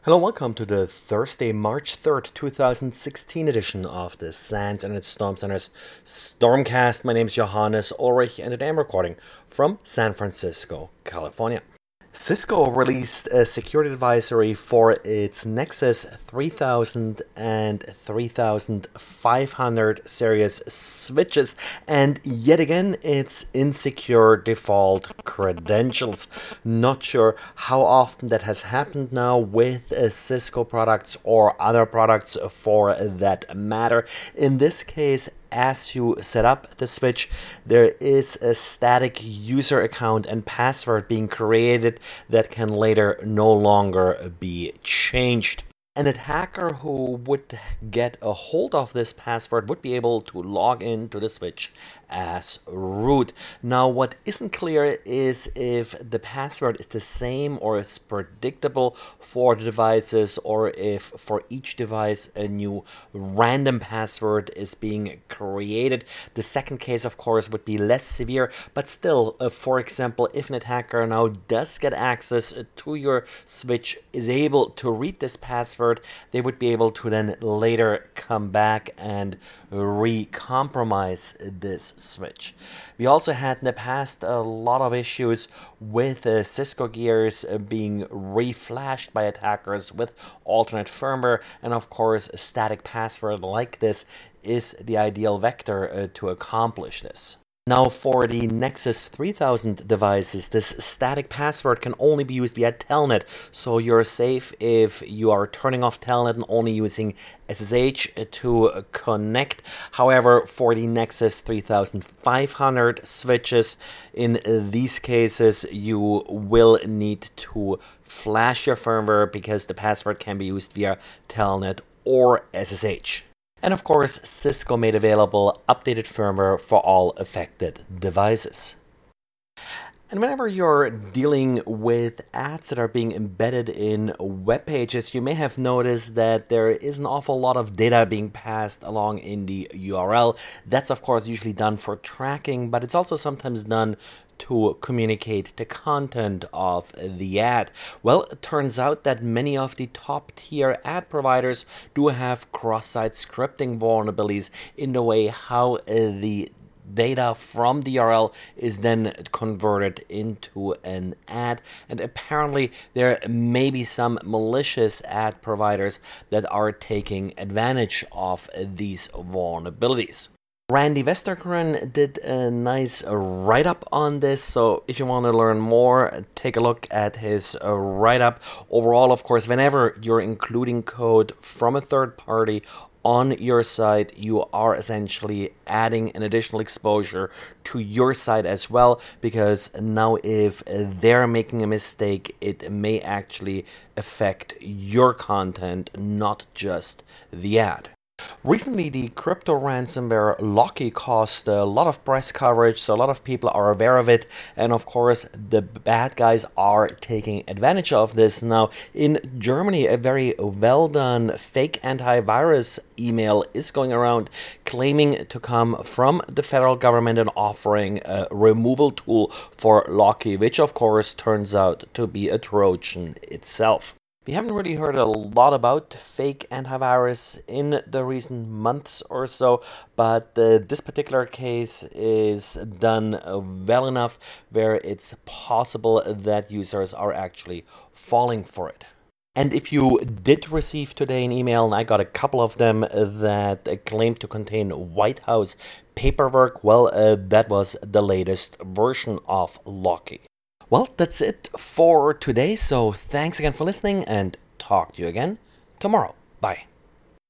Hello, welcome to the Thursday, March 3rd, 2016 edition of the SANS Internet Storm Center's Stormcast. My name is Johannes Ulrich and today I'm recording from San Francisco, California. Cisco released a security advisory for its Nexus 3000 and 3500 series switches, and yet again it's insecure default credentials. Not sure how often that has happened now with Cisco products or other products for that matter. In this case, as you set up the switch, there is a static user account and password being created that can later no longer be changed. An attacker who would get a hold of this password would be able to log into the switch as root. Now, what isn't clear is if the password is the same or is predictable for the devices, or if for each device a new random password is being created. The second case, of course, would be less severe, but still, for example, if an attacker now does get access to your switch, is able to read this password, they would be able to then later come back and re-compromise this switch. We also had in the past a lot of issues with Cisco gears being reflashed by attackers with alternate firmware, and of course a static password like this is the ideal vector to accomplish this. Now, for the Nexus 3000 devices, this static password can only be used via Telnet, so you're safe if you are turning off Telnet and only using SSH to connect. However, for the Nexus 3500 switches, in these cases, you will need to flash your firmware because the password can be used via Telnet or SSH. And of course, Cisco made available updated firmware for all affected devices. And whenever you're dealing with ads that are being embedded in web pages, you may have noticed that there is an awful lot of data being passed along in the URL. That's of course usually done for tracking, but it's also sometimes done to communicate the content of the ad. Well, it turns out that many of the top tier ad providers do have cross-site scripting vulnerabilities in the way how the data from the URL is then converted into an ad, and apparently there may be some malicious ad providers that are taking advantage of these vulnerabilities. Randy Westergren did a nice write-up on this, so if you want to learn more, take a look at his write-up. Overall, of course, whenever you're including code from a third party on your site, you are essentially adding an additional exposure to your site as well, because now if they're making a mistake, it may actually affect your content, not just the ad. Recently, the crypto ransomware Locky caused a lot of press coverage, so a lot of people are aware of it, and of course the bad guys are taking advantage of this. Now, in Germany, a very well done fake antivirus email is going around claiming to come from the federal government and offering a removal tool for Locky, which of course turns out to be a Trojan itself. We haven't really heard a lot about fake antivirus in the recent months or so, but this particular case is done well enough where it's possible that users are actually falling for it. And if you did receive today an email, and I got a couple of them that claim to contain White House paperwork, well, that was the latest version of Locky. Well, that's it for today, so thanks again for listening and talk to you again tomorrow. Bye.